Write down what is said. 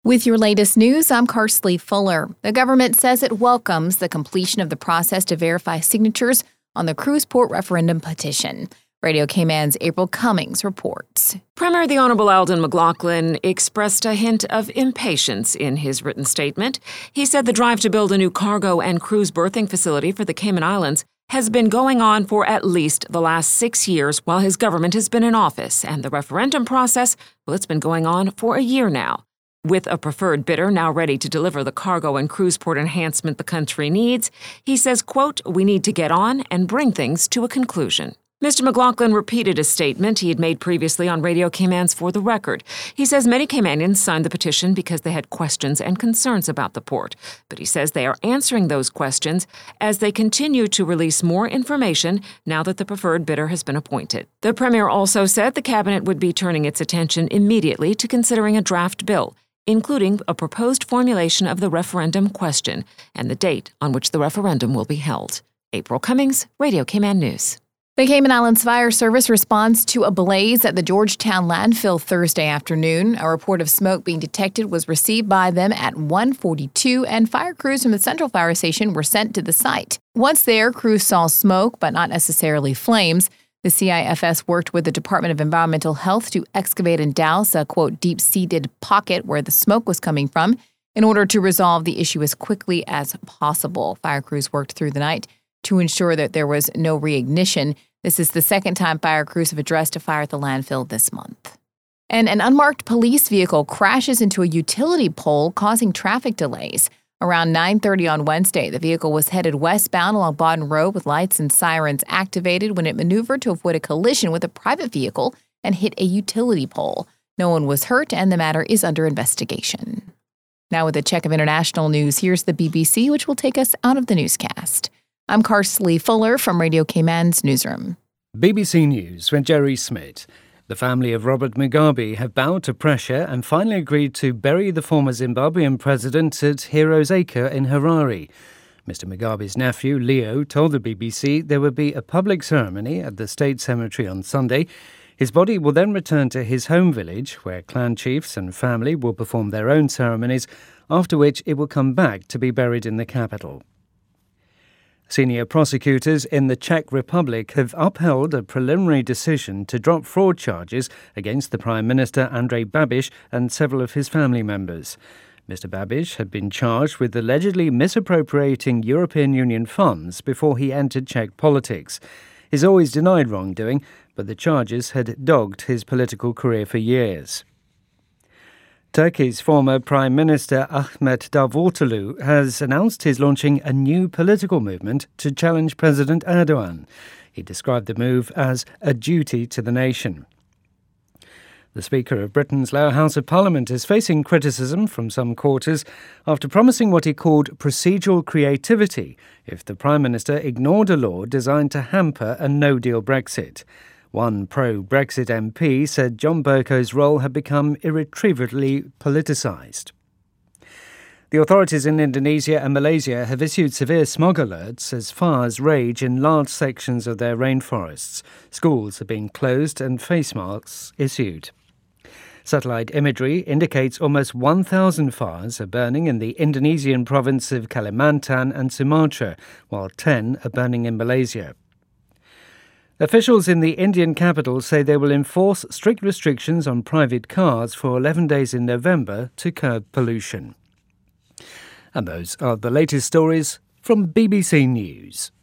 With your latest news, I'm Carsley Fuller. The government says it welcomes the completion of the process to verify signatures on the cruise port referendum petition. Radio Cayman's April Cummings reports. Premier the Honorable Alden McLaughlin expressed a hint of impatience in his written statement. He said the drive to build a new cargo and cruise berthing facility for the Cayman Islands has been going on for at least the last 6 years while his government has been in office, and the referendum process, well, it's been going on for a year now. With a preferred bidder now ready to deliver the cargo and cruise port enhancement the country needs, he says, quote, "We need to get on and bring things to a conclusion." Mr. McLaughlin repeated a statement he had made previously on Radio Cayman's For the Record. He says many Caymanians signed the petition because they had questions and concerns about the port, but he says they are answering those questions as they continue to release more information now that the preferred bidder has been appointed. The Premier also said the Cabinet would be turning its attention immediately to considering a draft bill, including a proposed formulation of the referendum question and the date on which the referendum will be held. April Cummings, Radio Cayman News. The Cayman Islands Fire Service responds to a blaze at the Georgetown landfill Thursday afternoon. A report of smoke being detected was received by them at 1:42, and fire crews from the Central Fire Station were sent to the site. Once there, crews saw smoke, but not necessarily flames. The CIFS worked with the Department of Environmental Health to excavate and douse a, quote, deep-seated pocket where the smoke was coming from in order to resolve the issue as quickly as possible. Fire crews worked through the night to ensure that there was no reignition. This is the second time fire crews have addressed a fire at the landfill this month. And an unmarked police vehicle crashes into a utility pole, causing traffic delays. Around 9:30 on Wednesday, the vehicle was headed westbound along Bauden Road with lights and sirens activated when it maneuvered to avoid a collision with a private vehicle and hit a utility pole. No one was hurt, and the matter is under investigation. Now with a check of international news, here's the BBC, which will take us out of the newscast. I'm Carsley Fuller from Radio Cayman's newsroom. BBC News with Jerry Smith. The family of Robert Mugabe have bowed to pressure and finally agreed to bury the former Zimbabwean president at Heroes Acre in Harare. Mr. Mugabe's nephew, Leo, told the BBC there would be a public ceremony at the state cemetery on Sunday. His body will then return to his home village, where clan chiefs and family will perform their own ceremonies, after which it will come back to be buried in the capital. Senior prosecutors in the Czech Republic have upheld a preliminary decision to drop fraud charges against the Prime Minister Andrej Babiš and several of his family members. Mr. Babiš had been charged with allegedly misappropriating European Union funds before he entered Czech politics. He's always denied wrongdoing, but the charges had dogged his political career for years. Turkey's former Prime Minister Ahmet Davutoglu has announced he's launching a new political movement to challenge President Erdogan. He described the move as a duty to the nation. The Speaker of Britain's lower house of Parliament is facing criticism from some quarters after promising what he called procedural creativity if the Prime Minister ignored a law designed to hamper a no-deal Brexit. One pro-Brexit MP said John Bercows' role had become irretrievably politicised. The authorities in Indonesia and Malaysia have issued severe smog alerts as fires rage in large sections of their rainforests. Schools have been closed and face masks issued. Satellite imagery indicates almost 1,000 fires are burning in the Indonesian province of Kalimantan and Sumatra, while 10 are burning in Malaysia. Officials in the Indian capital say they will enforce strict restrictions on private cars for 11 days in November to curb pollution. And those are the latest stories from BBC News.